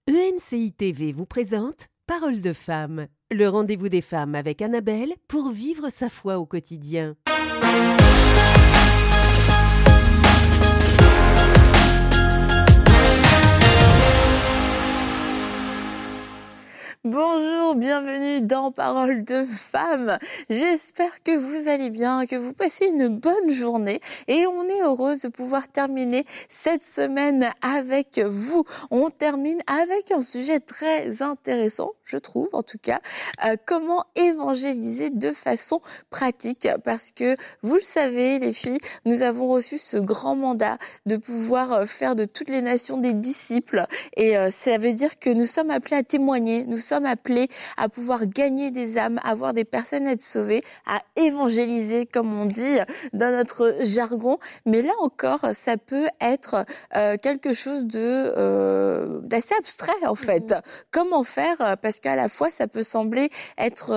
EMCI TV vous présente Parole de femme, le rendez-vous des femmes avec Annabelle pour vivre sa foi au quotidien. Bonjour, bienvenue dans Parole de femme. J'espère que vous allez bien, que vous passez une bonne journée et on est heureuse de pouvoir terminer cette semaine avec vous. On termine avec un sujet très intéressant, je trouve en tout cas, comment évangéliser de façon pratique, parce que vous le savez les filles, nous avons reçu ce grand mandat de pouvoir faire de toutes les nations des disciples et ça veut dire que nous sommes appelés à témoigner, nous sommes appelés à pouvoir gagner des âmes, à voir des personnes être sauvées, à évangéliser comme on dit dans notre jargon. Mais là encore, ça peut être quelque chose de d'assez abstrait en fait. Comment faire? Parce qu'à la fois, ça peut sembler être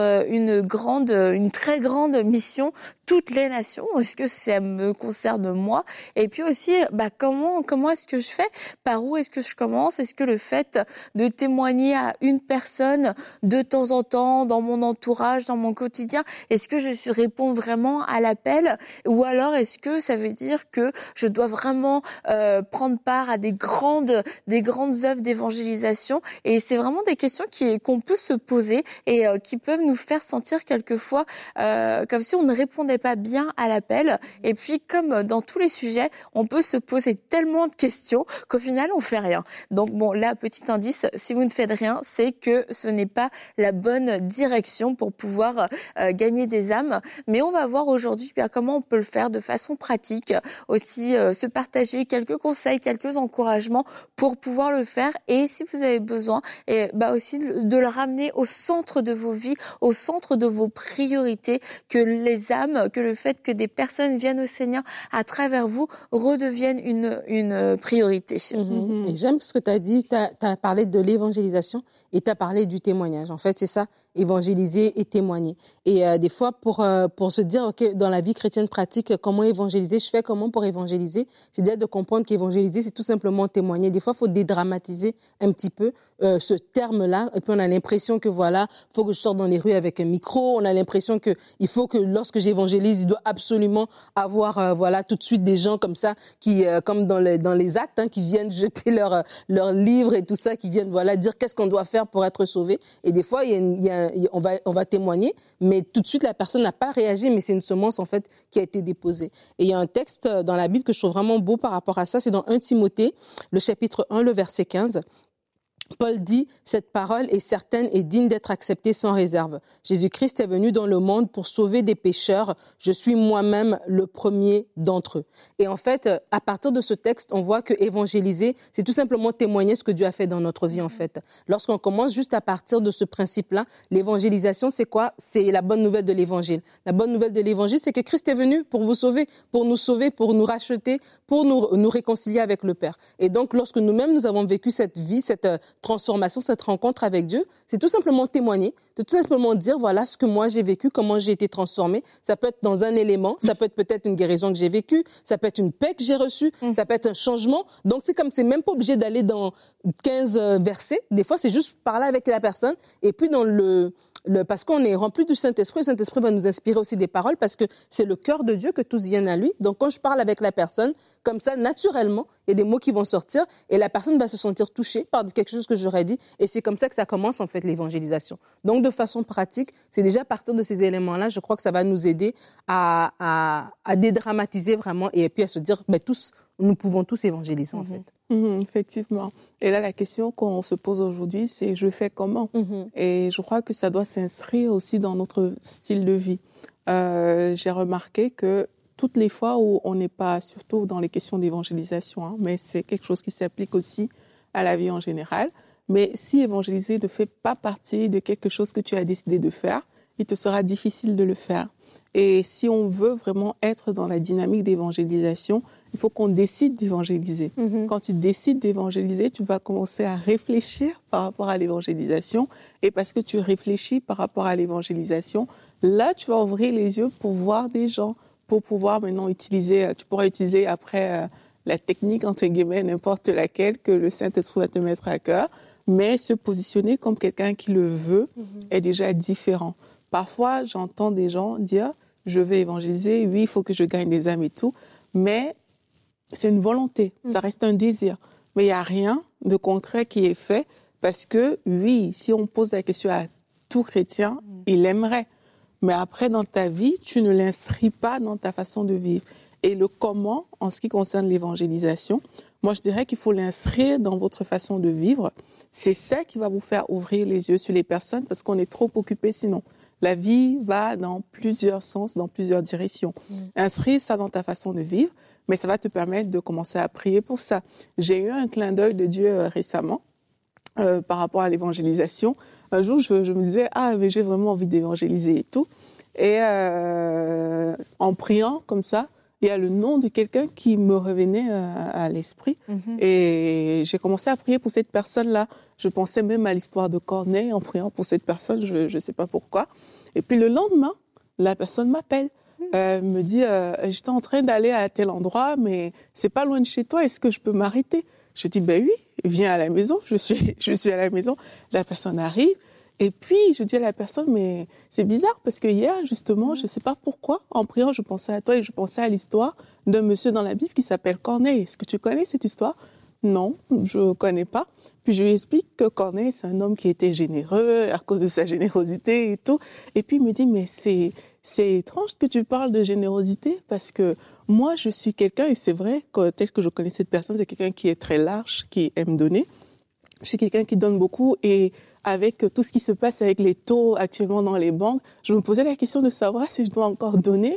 une très grande mission, toutes les nations. Est-ce que ça me concerne moi? Et puis aussi, comment est-ce que je fais? Par où est-ce que je commence? Est-ce que le fait de témoigner à une personne de temps en temps dans mon entourage, dans mon quotidien, est-ce que je réponds vraiment à l'appel? Ou alors est-ce que ça veut dire que je dois vraiment prendre part à des grandes œuvres d'évangélisation? Et c'est vraiment des questions qu'on peut se poser et qui peuvent nous faire sentir quelquefois comme si on ne répondait pas bien à l'appel. Et puis comme dans tous les sujets, on peut se poser tellement de questions qu'au final on fait rien. Donc bon, là, petit indice, si vous ne faites rien, c'est que ce n'est pas la bonne direction pour pouvoir gagner des âmes. Mais on va voir aujourd'hui comment on peut le faire de façon pratique, aussi se partager quelques conseils, quelques encouragements pour pouvoir le faire. Et si vous avez besoin, et aussi de le ramener au centre de vos vies, au centre de vos priorités, que les âmes, que le fait que des personnes viennent au Seigneur à travers vous redeviennent une priorité. Et j'aime ce que tu as dit, tu as parlé de l'évangélisation et tu as parlé du témoignage. En fait, c'est ça, évangéliser et témoigner. Et des fois, pour se dire, OK, dans la vie chrétienne pratique, comment évangéliser, je fais comment pour évangéliser? C'est déjà de comprendre qu'évangéliser, c'est tout simplement témoigner. Des fois, il faut dédramatiser un petit peu ce terme-là. Et puis, on a l'impression que, voilà, il faut que je sorte dans les rues avec un micro. On a l'impression que il faut que, lorsque j'évangélise, il doit absolument avoir, tout de suite des gens comme ça, qui, comme dans les actes, qui viennent jeter leur livre et tout ça, qui viennent, dire qu'est-ce qu'on doit faire pour être sauvé. Et des fois, on va témoigner, mais tout de suite, la personne n'a pas réagi, mais c'est une semence, en fait, qui a été déposée. Et il y a un texte dans la Bible que je trouve vraiment beau par rapport à ça, c'est dans 1 Timothée, le chapitre 1, le verset 15. Paul dit, cette parole est certaine et digne d'être acceptée sans réserve. Jésus-Christ est venu dans le monde pour sauver des pécheurs. Je suis moi-même le premier d'entre eux. Et en fait, à partir de ce texte, on voit que évangéliser, c'est tout simplement témoigner ce que Dieu a fait dans notre vie, en fait. Lorsqu'on commence juste à partir de ce principe-là, l'évangélisation, c'est quoi? C'est la bonne nouvelle de l'évangile. La bonne nouvelle de l'évangile, c'est que Christ est venu pour vous sauver, pour nous racheter, pour nous réconcilier avec le Père. Et donc, lorsque nous-mêmes, nous avons vécu cette vie, cette transformation, cette rencontre avec Dieu, c'est tout simplement témoigner, c'est tout simplement dire, voilà ce que moi j'ai vécu, comment j'ai été transformée. Ça peut être dans un élément, ça peut être peut-être une guérison que j'ai vécue, ça peut être une paix que j'ai reçue, ça peut être un changement. Donc c'est même pas obligé d'aller dans 15 versets. Des fois, c'est juste parler avec la personne et puis dans parce qu'on est rempli du Saint-Esprit, le Saint-Esprit va nous inspirer aussi des paroles parce que c'est le cœur de Dieu que tous viennent à lui. Donc quand je parle avec la personne, comme ça, naturellement, il y a des mots qui vont sortir et la personne va se sentir touchée par quelque chose que j'aurais dit. Et c'est comme ça que ça commence, en fait, l'évangélisation. Donc, de façon pratique, c'est déjà à partir de ces éléments-là, je crois que ça va nous aider à dédramatiser vraiment et puis à se dire, nous pouvons tous évangéliser, en fait. Effectivement. Et là, la question qu'on se pose aujourd'hui, c'est je fais comment? Et je crois que ça doit s'inscrire aussi dans notre style de vie. J'ai remarqué que toutes les fois où on n'est pas, surtout dans les questions d'évangélisation, mais c'est quelque chose qui s'applique aussi à la vie en général, mais si évangéliser ne fait pas partie de quelque chose que tu as décidé de faire, il te sera difficile de le faire. Et si on veut vraiment être dans la dynamique d'évangélisation, il faut qu'on décide d'évangéliser. Quand tu décides d'évangéliser, tu vas commencer à réfléchir par rapport à l'évangélisation. Et parce que tu réfléchis par rapport à l'évangélisation, là, tu vas ouvrir les yeux pour voir des gens, pour pouvoir maintenant tu pourras utiliser après la technique, entre guillemets, n'importe laquelle que le Saint-Esprit va te mettre à cœur, mais se positionner comme quelqu'un qui le veut est déjà différent. Parfois, j'entends des gens dire « je vais évangéliser, oui, il faut que je gagne des âmes et tout », mais c'est une volonté, ça reste un désir. Mais il n'y a rien de concret qui est fait parce que, oui, si on pose la question à tout chrétien, il aimerait. Mais après, dans ta vie, tu ne l'inscris pas dans ta façon de vivre. Et le comment, en ce qui concerne l'évangélisation, moi, je dirais qu'il faut l'inscrire dans votre façon de vivre. C'est ça qui va vous faire ouvrir les yeux sur les personnes parce qu'on est trop occupé sinon. La vie va dans plusieurs sens, dans plusieurs directions. Inscrire ça dans ta façon de vivre, mais ça va te permettre de commencer à prier pour ça. J'ai eu un clin d'œil de Dieu récemment par rapport à l'évangélisation. Un jour, je me disais, mais j'ai vraiment envie d'évangéliser et tout. Et en priant comme ça, il y a le nom de quelqu'un qui me revenait à l'esprit. Et j'ai commencé à prier pour cette personne-là. Je pensais même à l'histoire de Corneille en priant pour cette personne, je ne sais pas pourquoi. Et puis le lendemain, la personne m'appelle. Me dit, j'étais en train d'aller à tel endroit, mais c'est pas loin de chez toi, est-ce que je peux m'arrêter? Je dis, ben oui, viens à la maison, je suis à la maison. La personne arrive. Et puis, je dis à la personne, mais c'est bizarre parce que hier, justement, je ne sais pas pourquoi, en priant, je pensais à toi et je pensais à l'histoire d'un monsieur dans la Bible qui s'appelle Corneille. Est-ce que tu connais cette histoire? Non, je ne connais pas. Puis je lui explique que Corneille, c'est un homme qui était généreux à cause de sa générosité et tout. Et puis il me dit, mais c'est étrange que tu parles de générosité parce que moi, je suis quelqu'un, et c'est vrai, tel que je connais cette personne, c'est quelqu'un qui est très large, qui aime donner. Je suis quelqu'un qui donne beaucoup et avec tout ce qui se passe avec les taux actuellement dans les banques, je me posais la question de savoir si je dois encore donner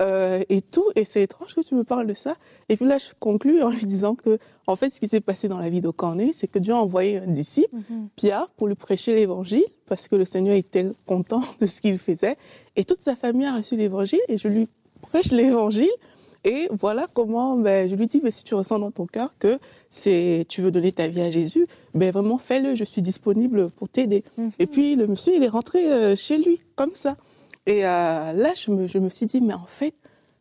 et tout. Et c'est étrange que tu me parles de ça. Et puis là, je conclus en lui disant que, en fait, ce qui s'est passé dans la vie de Corneille, c'est que Dieu a envoyé un disciple, Pierre, pour lui prêcher l'évangile parce que le Seigneur était content de ce qu'il faisait. Et toute sa famille a reçu l'évangile et je lui prêche l'évangile. Et voilà comment je lui dis, si tu ressens dans ton cœur que tu veux donner ta vie à Jésus, vraiment fais-le, je suis disponible pour t'aider. Et puis le monsieur, il est rentré chez lui, comme ça. Et là, je me suis dit, mais en fait,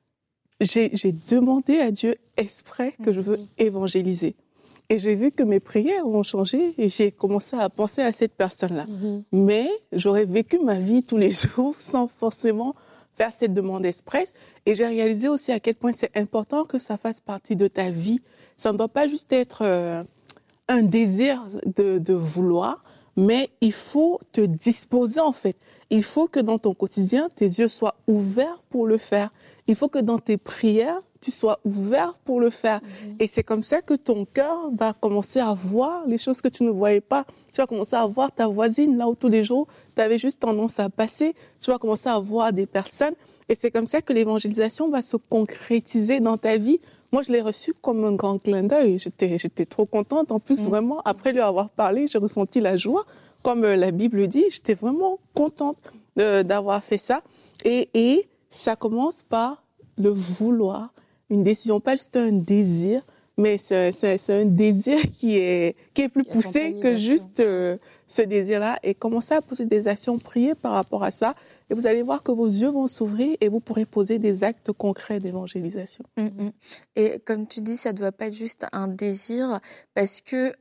j'ai demandé à Dieu exprès que je veux évangéliser. Et j'ai vu que mes prières ont changé et j'ai commencé à penser à cette personne-là. Mais j'aurais vécu ma vie tous les jours sans forcément faire cette demande express. Et j'ai réalisé aussi à quel point c'est important que ça fasse partie de ta vie. Ça ne doit pas juste être un désir de vouloir, mais il faut te disposer en fait. Il faut que dans ton quotidien, tes yeux soient ouverts pour le faire. Il faut que dans tes prières, tu sois ouvert pour le faire. Et c'est comme ça que ton cœur va commencer à voir les choses que tu ne voyais pas. Tu vas commencer à voir ta voisine là où tous les jours, tu avais juste tendance à passer. Tu vas commencer à voir des personnes. Et c'est comme ça que l'évangélisation va se concrétiser dans ta vie. Moi, je l'ai reçu comme un grand clin d'œil. J'étais trop contente. En plus, vraiment, après lui avoir parlé, j'ai ressenti la joie. Comme la Bible dit, j'étais vraiment contente d'avoir fait ça. Et ça commence par le vouloir. Une décision, pas juste un désir, mais c'est un désir qui est plus poussé que juste ce désir-là. Et commencez à poser des actions, prier par rapport à ça. Et vous allez voir que vos yeux vont s'ouvrir et vous pourrez poser des actes concrets d'évangélisation. Et comme tu dis, ça doit pas être juste un désir parce que,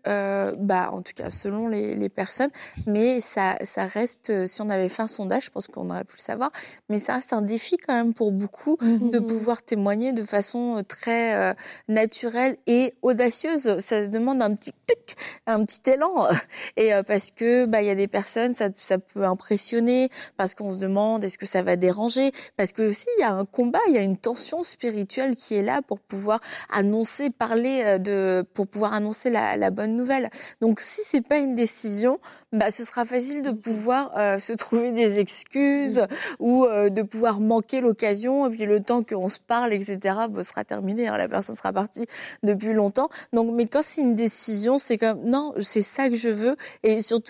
en tout cas, selon les personnes, mais ça reste, si on avait fait un sondage, je pense qu'on aurait pu le savoir, mais ça reste un défi quand même pour beaucoup de pouvoir témoigner de façon très naturelle et audacieuse. Ça se demande un petit clic, un petit élan. Et parce que, il y a des personnes, ça peut impressionner, parce qu'on se demande est-ce que ça va déranger, parce que aussi il y a un combat, il y a une tension spirituelle qui est là pour pouvoir annoncer, pour pouvoir annoncer la bonne nouvelle. Donc si c'est pas une décision, ce sera facile de pouvoir se trouver des excuses ou de pouvoir manquer l'occasion et puis le temps qu'on se parle, etc. Sera terminé, la personne sera partie depuis longtemps. Donc mais quand c'est une décision, c'est comme non, c'est ça que je veux et surtout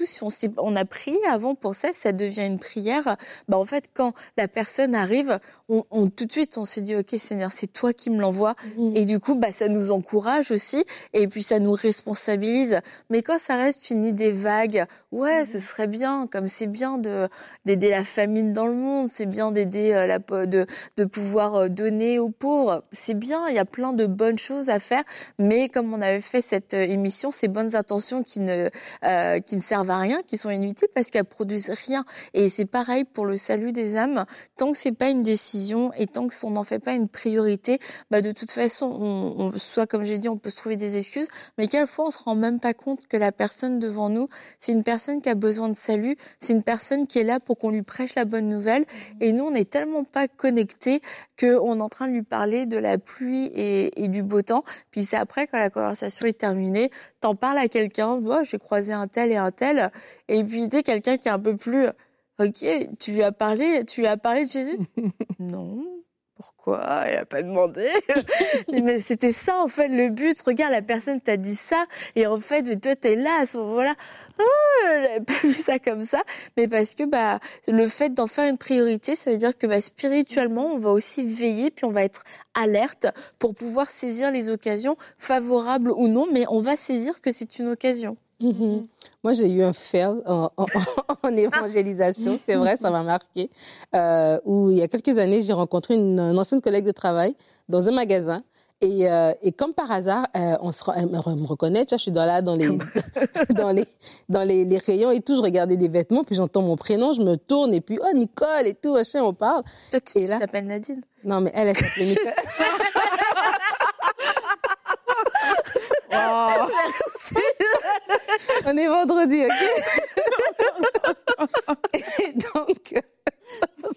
surtout si on a prié avant pour ça, ça devient une prière. En fait, quand la personne arrive, tout de suite, on se dit, OK, Seigneur, c'est toi qui me l'envoies. Et du coup, ça nous encourage aussi. Et puis, ça nous responsabilise. Mais quand ça reste une idée vague, ouais, ce serait bien, comme c'est bien d'aider la famine dans le monde, c'est bien d'aider de pouvoir donner aux pauvres. C'est bien, il y a plein de bonnes choses à faire. Mais comme on avait fait cette émission, ces bonnes intentions qui ne servent à rien, qui sont inutiles parce qu'elles produisent rien. Et c'est pareil pour le salut des âmes. Tant que c'est pas une décision et tant qu'on n'en fait pas une priorité, de toute façon, soit comme j'ai dit, on peut se trouver des excuses, mais quelquefois on se rend même pas compte que la personne devant nous, c'est une personne qui a besoin de salut, c'est une personne qui est là pour qu'on lui prêche la bonne nouvelle. Et nous, on n'est tellement pas connectés qu'on est en train de lui parler de la pluie et du beau temps. Puis c'est après, quand la conversation est terminée, t'en parles à quelqu'un, j'ai croisé un tel, et puis t'es quelqu'un qui est un peu plus... OK, tu lui as parlé de Jésus? Non. Pourquoi? Elle a pas demandé. Mais c'était ça, en fait, le but. Regarde, la personne t'a dit ça. Et en fait, toi, t'es là à ce moment-là. J'avais pas vu ça comme ça. Mais parce que, le fait d'en faire une priorité, ça veut dire que, spirituellement, on va aussi veiller, puis on va être alerte pour pouvoir saisir les occasions, favorables ou non, mais on va saisir que c'est une occasion. Moi, j'ai eu un fail en évangélisation, c'est vrai, ça m'a marqué, où il y a quelques années, j'ai rencontré une ancienne collègue de travail dans un magasin. Et comme par hasard, elle me reconnaît, tu vois, je suis dans les rayons et tout, je regardais des vêtements, puis j'entends mon prénom, je me tourne, et puis, oh, Nicole, et tout, machin, on parle. Toi, tu t'appelles Nadine? Non, mais elle s'appelait Nicole. Oh. On est vendredi, OK? Et donc, on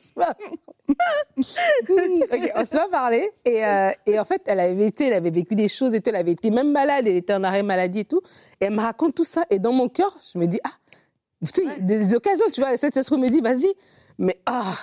se va parler. Et en fait, elle avait vécu des choses et tout. Elle avait été même malade. Elle était en arrêt maladie et tout. Et elle me raconte tout ça. Et dans mon cœur, je me dis, vous savez, des occasions, tu vois, cet esprit me dit, vas-y. Mais,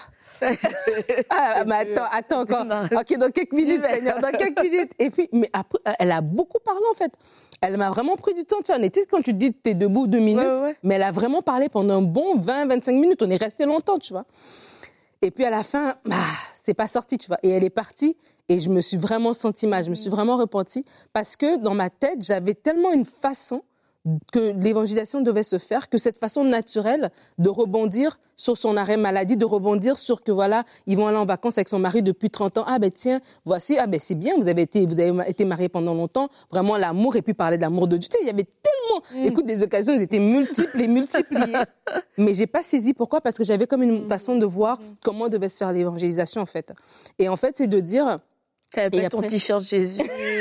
mais attends encore. OK, dans quelques minutes, Seigneur, dans quelques minutes. Et puis, mais après, elle a beaucoup parlé, en fait. Elle m'a vraiment pris du temps. Tu vois, on était, quand tu te dis, t'es debout 2 minutes, mais elle a vraiment parlé pendant un bon 20-25 minutes. On est resté longtemps, tu vois. Et puis, à la fin, c'est pas sorti, tu vois. Et elle est partie. Et je me suis vraiment sentie mal. Je me suis vraiment repentie. Parce que dans ma tête, j'avais tellement une façon que l'évangélisation devait se faire, que cette façon naturelle de rebondir sur son arrêt maladie, de rebondir sur que voilà, ils vont aller en vacances avec son mari depuis 30 ans. Tiens, voici, c'est bien, vous avez été mariés pendant longtemps, vraiment l'amour, et puis parler de l'amour de Dieu. Tu sais, il y avait tellement, écoute, des occasions, elles étaient multiples et multipliées. Mais j'ai pas saisi. Pourquoi? Parce que j'avais comme une façon de voir comment devait se faire l'évangélisation, en fait. Et en fait, c'est de dire, t'avais pas ton t-shirt Jésus.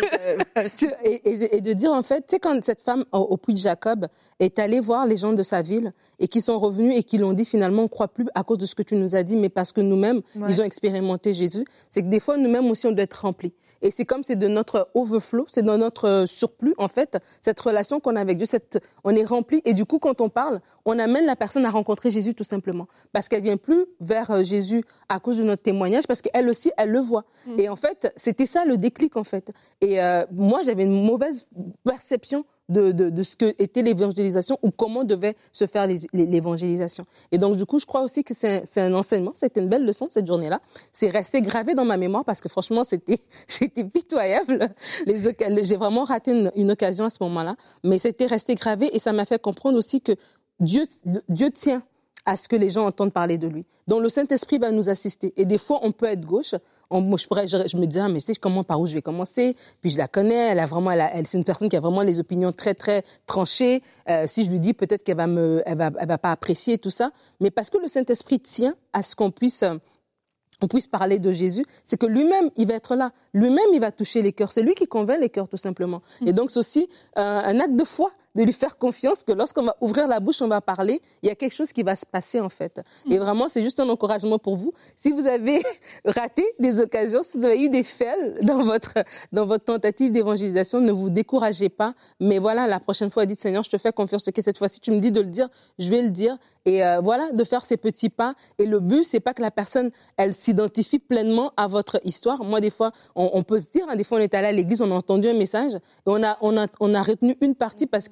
et de dire, en fait, tu sais, quand cette femme au Puy de Jacob est allée voir les gens de sa ville et qui sont revenus et qui l'ont dit, finalement, on ne croit plus à cause de ce que tu nous as dit, mais parce que nous-mêmes, ils ont expérimenté Jésus. C'est que des fois, nous-mêmes aussi, on doit être remplis. Et c'est comme c'est de notre overflow, c'est de notre surplus, en fait, cette relation qu'on a avec Dieu, on est rempli. Et du coup, quand on parle, on amène la personne à rencontrer Jésus, tout simplement. Parce qu'elle vient plus vers Jésus à cause de notre témoignage, parce qu'elle aussi, elle le voit. Et en fait, c'était ça le déclic, en fait. Et moi, j'avais une mauvaise perception de ce que était l'évangélisation ou comment devait se faire l'évangélisation. Et donc, du coup, je crois aussi que c'est un enseignement. C'était une belle leçon, cette journée-là. C'est resté gravé dans ma mémoire parce que franchement, c'était pitoyable. J'ai vraiment raté une occasion à ce moment-là. Mais c'était resté gravé et ça m'a fait comprendre aussi que Dieu tient à ce que les gens entendent parler de lui. Donc, le Saint-Esprit va nous assister. Et des fois, on peut être gauche. Je me dis, mais tu sais, par où je vais commencer? Puis je la connais, c'est une personne qui a vraiment les opinions très, très tranchées. Si je lui dis, peut-être qu'elle elle va pas apprécier tout ça. Mais parce que le Saint-Esprit tient à ce qu'on puisse parler de Jésus, c'est que lui-même, il va être là. Lui-même, il va toucher les cœurs. C'est lui qui convainc les cœurs, tout simplement. Et donc, c'est aussi un acte de foi, de lui faire confiance que lorsqu'on va ouvrir la bouche, on va parler, il y a quelque chose qui va se passer, en fait. Et vraiment, c'est juste un encouragement pour vous. Si vous avez raté des occasions, si vous avez eu des fails dans votre tentative d'évangélisation, ne vous découragez pas. Mais voilà, la prochaine fois, dites, Seigneur, je te fais confiance. Que cette fois-ci, tu me dis de le dire, je vais le dire. Et voilà, de faire ces petits pas. Et le but, c'est pas que la personne, elle s'identifie pleinement à votre histoire. Moi, des fois, on peut se dire, des fois, on est allé à l'église, on a entendu un message, et on a retenu une partie parce que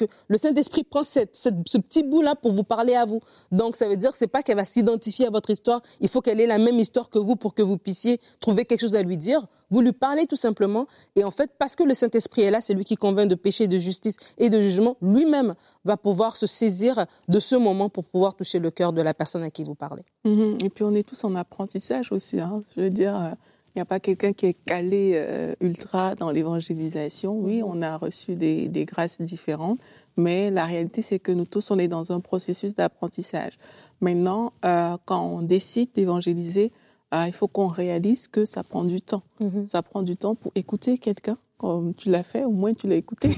le Saint-Esprit prend ce petit bout-là pour vous parler à vous. Donc, ça veut dire que c'est pas qu'elle va s'identifier à votre histoire. Il faut qu'elle ait la même histoire que vous pour que vous puissiez trouver quelque chose à lui dire. Vous lui parlez tout simplement. Et en fait, parce que le Saint-Esprit est là, c'est lui qui convainc de péché, de justice et de jugement, lui-même va pouvoir se saisir de ce moment pour pouvoir toucher le cœur de la personne à qui vous parlez. Et puis, on est tous en apprentissage aussi. Hein. Je veux dire, il n'y a pas quelqu'un qui est calé ultra dans l'évangélisation. Oui, on a reçu des grâces différentes, mais la réalité, c'est que nous tous, on est dans un processus d'apprentissage. Maintenant, quand on décide d'évangéliser, il faut qu'on réalise que ça prend du temps. Ça prend du temps pour écouter quelqu'un. Comme tu l'as fait, au moins tu l'as écouté.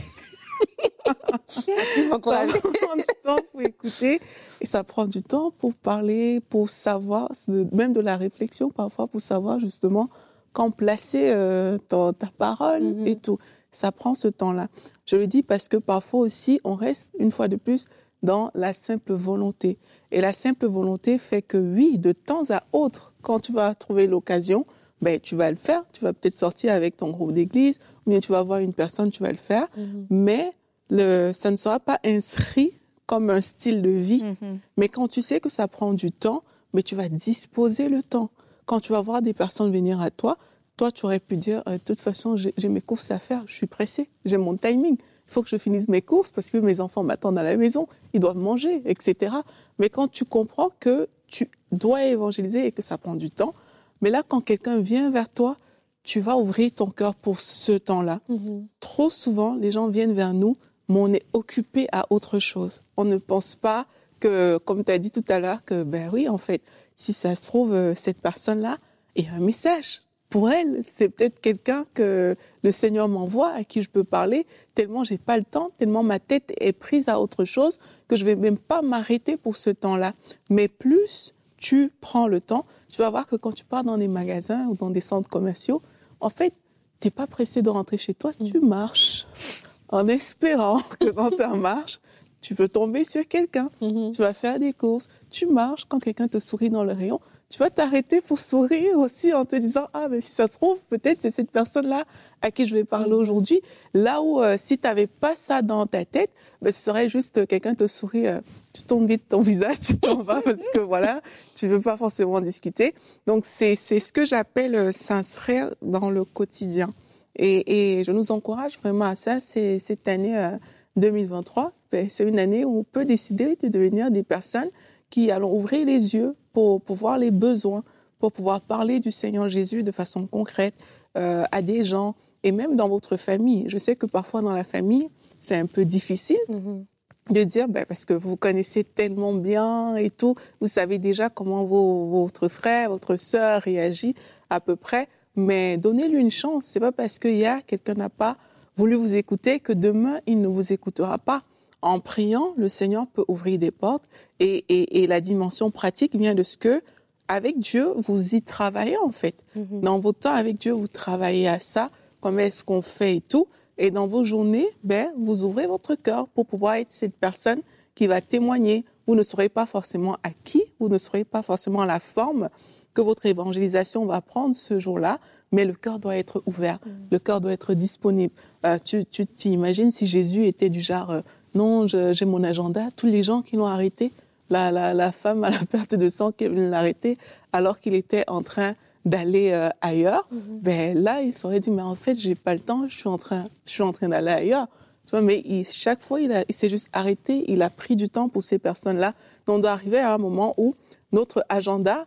Ça prend du temps pour écouter et ça prend du temps pour parler, pour savoir, même de la réflexion parfois, pour savoir justement quand placer ta parole et tout. Ça prend ce temps-là. Je le dis parce que parfois aussi, on reste une fois de plus dans la simple volonté. Et la simple volonté fait que oui, de temps à autre, quand tu vas trouver l'occasion, ben, tu vas le faire. Tu vas peut-être sortir avec ton groupe d'église, ou bien tu vas voir une personne, tu vas le faire. Mais ça ne sera pas inscrit comme un style de vie. Mais quand tu sais que ça prend du temps, mais tu vas disposer le temps. Quand tu vas voir des personnes venir à toi, tu aurais pu dire, de toute façon, j'ai mes courses à faire, je suis pressée, j'ai mon timing. Il faut que je finisse mes courses parce que mes enfants m'attendent à la maison, ils doivent manger, etc. Mais quand tu comprends que tu dois évangéliser et que ça prend du temps, mais là, quand quelqu'un vient vers toi, tu vas ouvrir ton cœur pour ce temps-là. Trop souvent, les gens viennent vers nous, mais on est occupé à autre chose. On ne pense pas que, comme tu as dit tout à l'heure, que, ben oui, en fait, si ça se trouve, cette personne-là, il y a un message. Pour elle, c'est peut-être quelqu'un que le Seigneur m'envoie, à qui je peux parler, tellement j'ai pas le temps, tellement ma tête est prise à autre chose, que je vais même pas m'arrêter pour ce temps-là. Mais plus tu prends le temps, tu vas voir que quand tu pars dans des magasins ou dans des centres commerciaux, en fait, tu n'es pas pressé de rentrer chez toi, tu marches en espérant que dans ta marche, tu peux tomber sur quelqu'un. Tu vas faire des courses, tu marches, quand quelqu'un te sourit dans le rayon, tu vas t'arrêter pour sourire aussi en te disant « Ah, mais si ça se trouve, peut-être c'est cette personne-là à qui je vais parler aujourd'hui. » Là où, si tu n'avais pas ça dans ta tête, ben, ce serait juste quelqu'un te sourit, tu tournes vite ton visage, tu t'en vas parce que voilà, tu veux pas forcément discuter. Donc, c'est ce que j'appelle s'inscrire dans le quotidien. Et je nous encourage vraiment à ça. C'est cette année 2023, ben, c'est une année où on peut décider de devenir des personnes qui allons ouvrir les yeux pour voir les besoins, pour pouvoir parler du Seigneur Jésus de façon concrète à des gens et même dans votre famille. Je sais que parfois dans la famille, c'est un peu difficile de dire, ben, parce que vous connaissez tellement bien et tout, vous savez déjà comment votre frère, votre sœur réagit à peu près, mais donnez-lui une chance. C'est pas parce qu'hier, quelqu'un n'a pas voulu vous écouter que demain, il ne vous écoutera pas. En priant, le Seigneur peut ouvrir des portes et la dimension pratique vient de ce que, avec Dieu, vous y travaillez en fait. Dans vos temps avec Dieu, vous travaillez à ça, comment est-ce qu'on fait et tout. Et dans vos journées, ben, vous ouvrez votre cœur pour pouvoir être cette personne qui va témoigner. Vous ne saurez pas forcément à qui, vous ne saurez pas forcément la forme que votre évangélisation va prendre ce jour-là, mais le cœur doit être ouvert, le cœur doit être disponible. Tu t'imagines si Jésus était du genre... non, j'ai mon agenda. Tous les gens qui l'ont arrêté, la femme à la perte de sang qui est venue l'arrêter alors qu'il était en train d'aller ailleurs, ben là, il s'aurait dit, mais en fait, j'ai pas le temps, je suis en train d'aller ailleurs. Tu vois, mais chaque fois, il s'est juste arrêté, il a pris du temps pour ces personnes-là. Donc, on doit arriver à un moment où notre agenda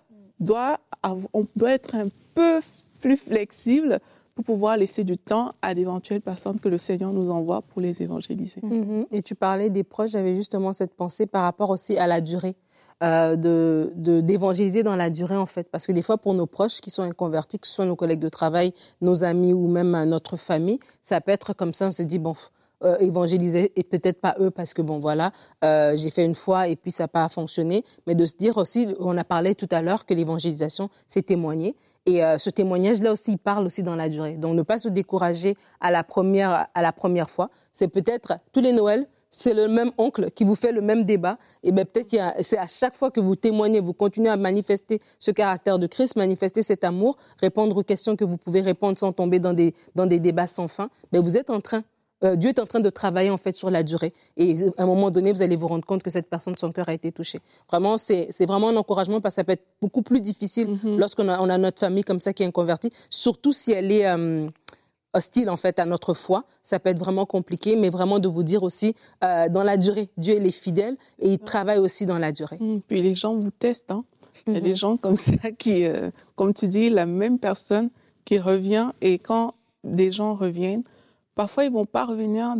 on doit être un peu plus flexible pour pouvoir laisser du temps à d'éventuelles personnes que le Seigneur nous envoie pour les évangéliser. Et tu parlais des proches, j'avais justement cette pensée par rapport aussi à la durée, d'évangéliser dans la durée en fait. Parce que des fois, pour nos proches qui sont inconvertis, que ce soit nos collègues de travail, nos amis ou même notre famille, ça peut être comme ça, on se dit, bon, évangéliser et peut-être pas eux parce que bon voilà, j'ai fait une fois et puis ça n'a pas fonctionné, mais de se dire aussi, on a parlé tout à l'heure que l'évangélisation, c'est témoigner. Et ce témoignage-là aussi, il parle aussi dans la durée. Donc, ne pas se décourager à la première fois. C'est peut-être tous les Noëls, c'est le même oncle qui vous fait le même débat. Et bien, peut-être c'est à chaque fois que vous témoignez, vous continuez à manifester ce caractère de Christ, manifester cet amour, répondre aux questions que vous pouvez répondre sans tomber dans des débats sans fin. Mais vous êtes en train Dieu est en train de travailler en fait sur la durée. Et à un moment donné, vous allez vous rendre compte que cette personne, son cœur a été touché. Vraiment, c'est vraiment un encouragement parce que ça peut être beaucoup plus difficile lorsqu'on a notre famille comme ça qui est convertie, surtout si elle est hostile en fait à notre foi. Ça peut être vraiment compliqué, mais vraiment de vous dire aussi dans la durée, Dieu il est fidèle et il travaille aussi dans la durée. Puis les gens vous testent, hein. Il y a des gens comme ça qui, comme tu dis, la même personne qui revient et quand des gens reviennent, parfois, ils ne vont pas revenir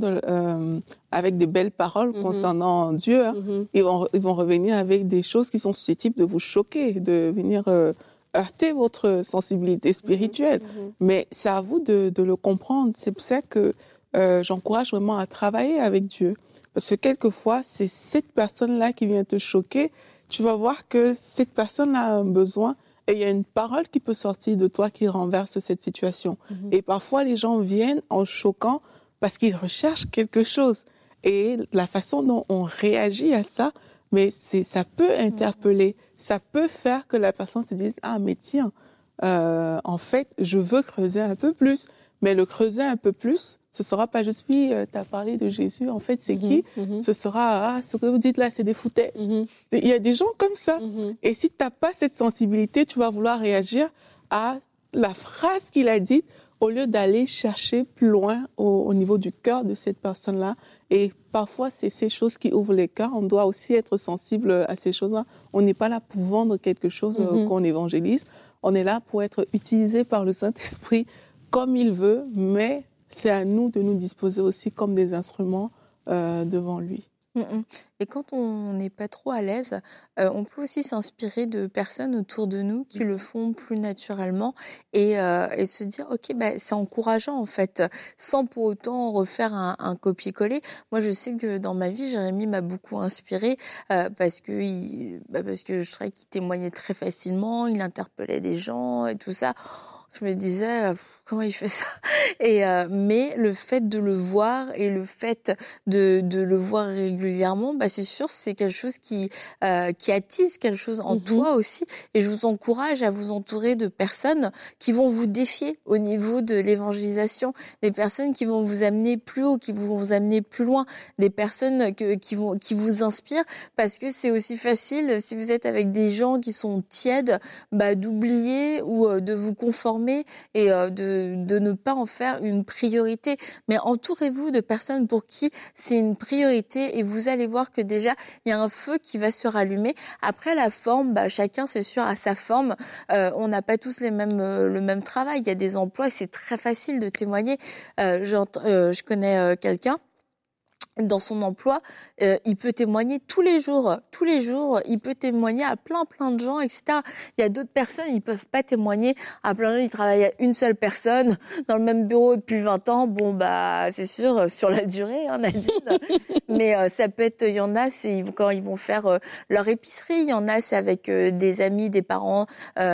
avec des belles paroles concernant Dieu. Hein. Ils vont revenir avec des choses qui sont susceptibles de vous choquer, de venir heurter votre sensibilité spirituelle. Mais c'est à vous de le comprendre. C'est pour ça que j'encourage vraiment à travailler avec Dieu. Parce que quelquefois, c'est cette personne-là qui vient te choquer. Tu vas voir que cette personne a un besoin. Et il y a une parole qui peut sortir de toi qui renverse cette situation. Et parfois, les gens viennent en choquant parce qu'ils recherchent quelque chose. Et la façon dont on réagit à ça, mais ça peut interpeller. Ça peut faire que la personne se dise « Ah, mais tiens, en fait, je veux creuser un peu plus. » Mais le creuser un peu plus, ce sera pas juste, oui, tu as parlé de Jésus, en fait, c'est qui? Ce sera, ce que vous dites là, c'est des foutaises. Il y a des gens comme ça. Et si tu n'as pas cette sensibilité, tu vas vouloir réagir à la phrase qu'il a dite au lieu d'aller chercher plus loin au niveau du cœur de cette personne-là. Et parfois, c'est ces choses qui ouvrent les cœurs. On doit aussi être sensible à ces choses-là. On n'est pas là pour vendre quelque chose qu'on évangélise. On est là pour être utilisé par le Saint-Esprit comme il veut, mais c'est à nous de nous disposer aussi comme des instruments devant lui. Et quand on n'est pas trop à l'aise, on peut aussi s'inspirer de personnes autour de nous qui le font plus naturellement et se dire ok, c'est encourageant en fait, sans pour autant refaire un copier-coller. Moi, je sais que dans ma vie, Jérémy m'a beaucoup inspirée parce que je trouvais qu'il témoignait très facilement, il interpellait des gens et tout ça. Je me disais comment il fait ça? Mais le fait de le voir et le fait de le voir régulièrement, c'est sûr, c'est quelque chose qui attise quelque chose en toi aussi. Et je vous encourage à vous entourer de personnes qui vont vous défier au niveau de l'évangélisation, des personnes qui vont vous amener plus haut, qui vont vous amener plus loin, des personnes qui vous inspirent, parce que c'est aussi facile si vous êtes avec des gens qui sont tièdes, d'oublier ou de vous conformer et de ne pas en faire une priorité. Mais entourez-vous de personnes pour qui c'est une priorité et vous allez voir que déjà, il y a un feu qui va se rallumer. Après, la forme, chacun, c'est sûr, a sa forme. On n'a pas tous le même travail. Il y a des emplois et c'est très facile de témoigner. Je connais quelqu'un. Dans son emploi, il peut témoigner tous les jours, il peut témoigner à plein de gens, etc. Il y a d'autres personnes, ils peuvent pas témoigner à plein de gens, ils travaillent à une seule personne, dans le même bureau depuis 20 ans, c'est sûr, sur la durée, Nadine, mais ça peut être, il y en a, c'est quand ils vont faire leur épicerie, il y en a, c'est avec des amis, des parents,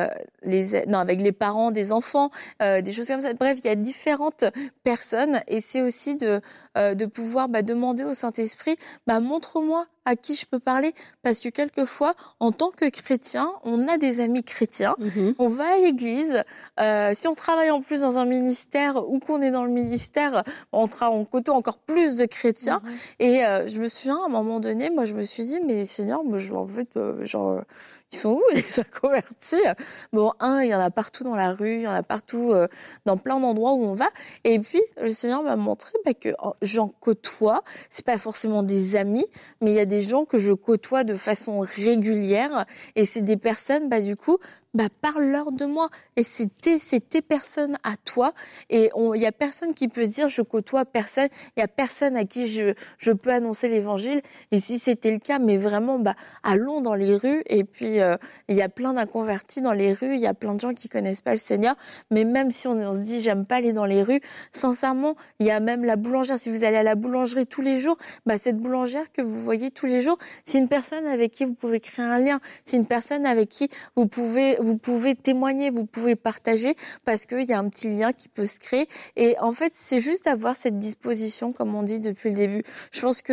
avec les parents des enfants, des choses comme ça. Bref, il y a différentes personnes et c'est aussi de pouvoir demander au Saint-Esprit, montre-moi à qui je peux parler, parce que quelquefois, en tant que chrétien, on a des amis chrétiens, on va à l'église, si on travaille en plus dans un ministère ou qu'on est dans le ministère, on côtoie encore plus de chrétiens, et je me souviens, à un moment donné, moi je me suis dit, mais Seigneur, moi, je m'en veux, ils sont où les convertis? Bon, il y en a partout dans la rue, il y en a partout dans plein d'endroits où on va. Et puis, le Seigneur m'a montré que j'en côtoie. C'est pas forcément des amis, mais il y a des gens que je côtoie de façon régulière. Et c'est des personnes, du coup, parle-leur de moi. Et c'est tes personnes à toi. Et il y a personne qui peut dire je côtoie personne. Il y a personne à qui je peux annoncer l'évangile. Et si c'était le cas, mais vraiment, allons dans les rues. Et puis, il y a plein d'inconvertis dans les rues. Il y a plein de gens qui connaissent pas le Seigneur. Mais même si on se dit j'aime pas aller dans les rues, sincèrement, il y a même la boulangère. Si vous allez à la boulangerie tous les jours, cette boulangère que vous voyez tous les jours, c'est une personne avec qui vous pouvez créer un lien. C'est une personne avec qui vous pouvez témoigner, vous pouvez partager, parce qu'il y a un petit lien qui peut se créer. Et en fait, c'est juste avoir cette disposition, comme on dit depuis le début. Je pense que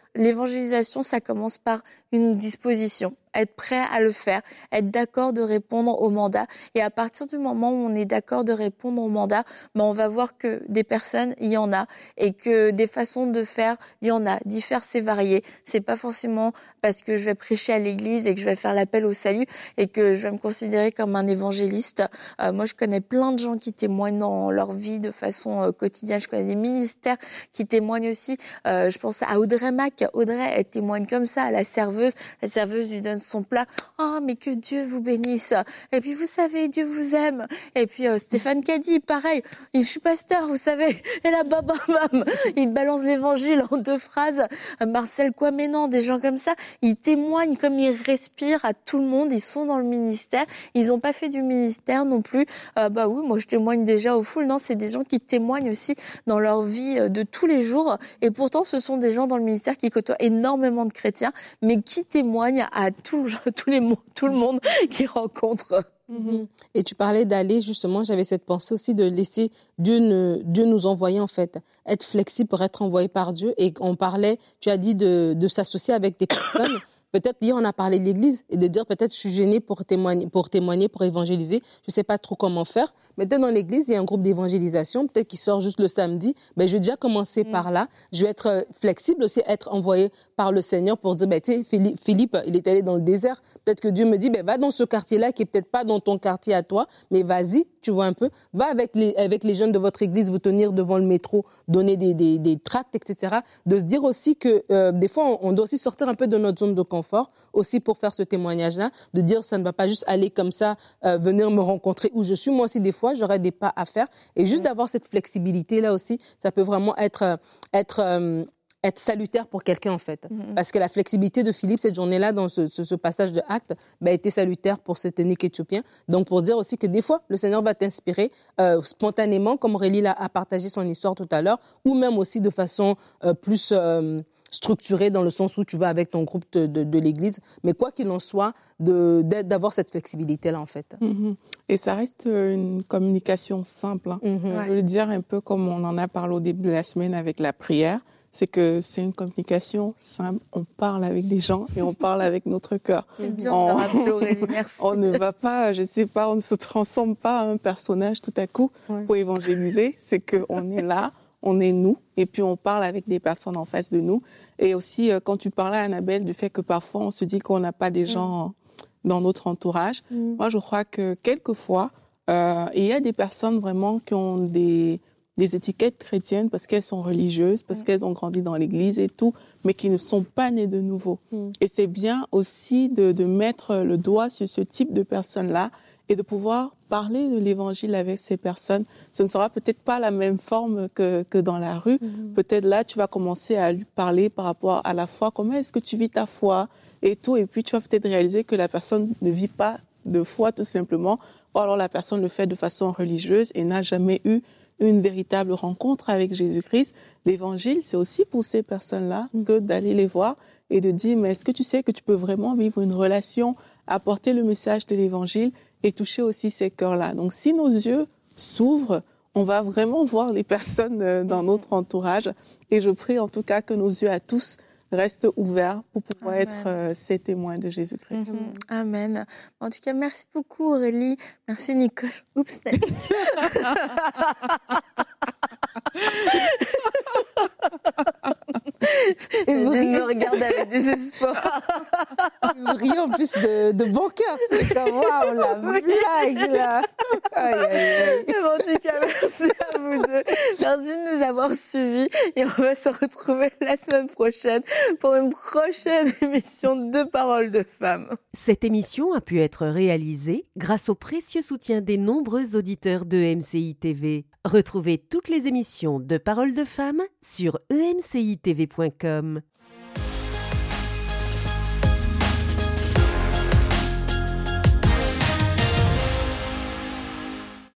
l'évangélisation, ça commence par une disposition, être prêt à le faire, être d'accord de répondre au mandat. Et à partir du moment où on est d'accord de répondre au mandat, on va voir que des personnes, il y en a, et que des façons de faire, il y en a, diverses et variées. C'est pas forcément parce que je vais prêcher à l'église et que je vais faire l'appel au salut et que je vais me considérer comme un évangéliste. Moi, je connais plein de gens qui témoignent dans leur vie de façon quotidienne. Je connais des ministères qui témoignent aussi. Je pense à Audrey Mac. Audrey, elle témoigne comme ça à la serveuse. La serveuse lui donne son plat. Oh, mais que Dieu vous bénisse. Et puis, vous savez, Dieu vous aime. Et puis, Stéphane Caddy, pareil. Je suis pasteur, vous savez. Et là, bam, bam, bam. Il balance l'évangile en 2 phrases. Marcel Quamenan, des gens comme ça. Ils témoignent comme ils respirent à tout le monde. Ils sont dans le ministère. Ils n'ont pas fait du ministère non plus. Oui, moi, je témoigne déjà aux foules. Non, c'est des gens qui témoignent aussi dans leur vie de tous les jours. Et pourtant, ce sont des gens dans le ministère qui côtoient énormément de chrétiens, mais qui témoignent à tout le monde qu'ils rencontrent. Et tu parlais d'aller, justement, j'avais cette pensée aussi de laisser Dieu nous envoyer, en fait, être flexible pour être envoyé par Dieu. Et on parlait, tu as dit de s'associer avec des personnes. Peut-être hier, on a parlé de l'Église et de dire peut-être je suis gênée pour témoigner, pour évangéliser. Je ne sais pas trop comment faire. Mais peut-être dans l'Église, il y a un groupe d'évangélisation, peut-être qui sort juste le samedi. Je vais déjà commencer par là. Je vais être flexible aussi, être envoyé par le Seigneur pour dire, tu sais, Philippe, il est allé dans le désert. Peut-être que Dieu me dit, va dans ce quartier-là qui est peut-être pas dans ton quartier à toi, mais vas-y, tu vois un peu. Va avec les jeunes de votre Église, vous tenir devant le métro, donner des tracts, etc. De se dire aussi que des fois, on doit aussi sortir un peu de notre zone de confort aussi pour faire ce témoignage-là, de dire ça ne va pas juste aller comme ça, venir me rencontrer où je suis. Moi aussi, des fois, j'aurais des pas à faire. Et juste d'avoir cette flexibilité-là aussi, ça peut vraiment être salutaire pour quelqu'un, en fait. Parce que la flexibilité de Philippe, cette journée-là, dans ce passage de Actes, a été salutaire pour cet eunuque éthiopien. Donc, pour dire aussi que des fois, le Seigneur va t'inspirer spontanément, comme Aurélie a partagé son histoire tout à l'heure, ou même aussi de façon plus structurée, dans le sens où tu vas avec ton groupe de l'Église. Mais quoi qu'il en soit, d'avoir cette flexibilité-là, en fait. Et ça reste une communication simple. Je veux dire un peu comme on en a parlé au début de la semaine avec la prière. C'est que c'est une communication simple. On parle avec les gens et on parle avec notre cœur. C'est bien de rappeler, Aurélie, merci. On ne va pas, je sais pas, on ne se transforme pas en un personnage tout à coup pour évangéliser. C'est qu'on est là, on est nous, et puis on parle avec des personnes en face de nous. Et aussi, quand tu parlais, Annabelle, du fait que parfois on se dit qu'on n'a pas des gens dans notre entourage. Moi, je crois que quelquefois, il y a des personnes vraiment qui ont des étiquettes chrétiennes parce qu'elles sont religieuses, parce qu'elles ont grandi dans l'église et tout, mais qui ne sont pas nées de nouveau. Et c'est bien aussi de mettre le doigt sur ce type de personnes-là et de pouvoir parler de l'évangile avec ces personnes. Ce ne sera peut-être pas la même forme que dans la rue. Peut-être là, tu vas commencer à lui parler par rapport à la foi. Comment est-ce que tu vis ta foi et tout. Et puis, tu vas peut-être réaliser que la personne ne vit pas de foi, tout simplement. Ou alors, la personne le fait de façon religieuse et n'a jamais eu une véritable rencontre avec Jésus-Christ. L'évangile, c'est aussi pour ces personnes-là que d'aller les voir et de dire, mais est-ce que tu sais que tu peux vraiment vivre une relation, apporter le message de l'évangile et toucher aussi ces cœurs-là. Donc, si nos yeux s'ouvrent, on va vraiment voir les personnes dans notre entourage. Et je prie en tout cas que nos yeux à tous restent ouverts pour pouvoir être ces témoins de Jésus-Christ. Amen. En tout cas, merci beaucoup Aurélie. Merci Nicole. Oups. Et vous me regardez avec désespoir. Vous riez en plus de bon cœur. C'est comme, waouh, la blague, là. Aïe, aïe, aïe. En tout cas, merci à vous deux. Merci de nous avoir suivis. Et on va se retrouver la semaine prochaine pour une prochaine émission de Paroles de Femmes. Cette émission a pu être réalisée grâce au précieux soutien des nombreux auditeurs de MCI TV. Retrouvez toutes les émissions de Paroles de Femmes sur emcitv.com.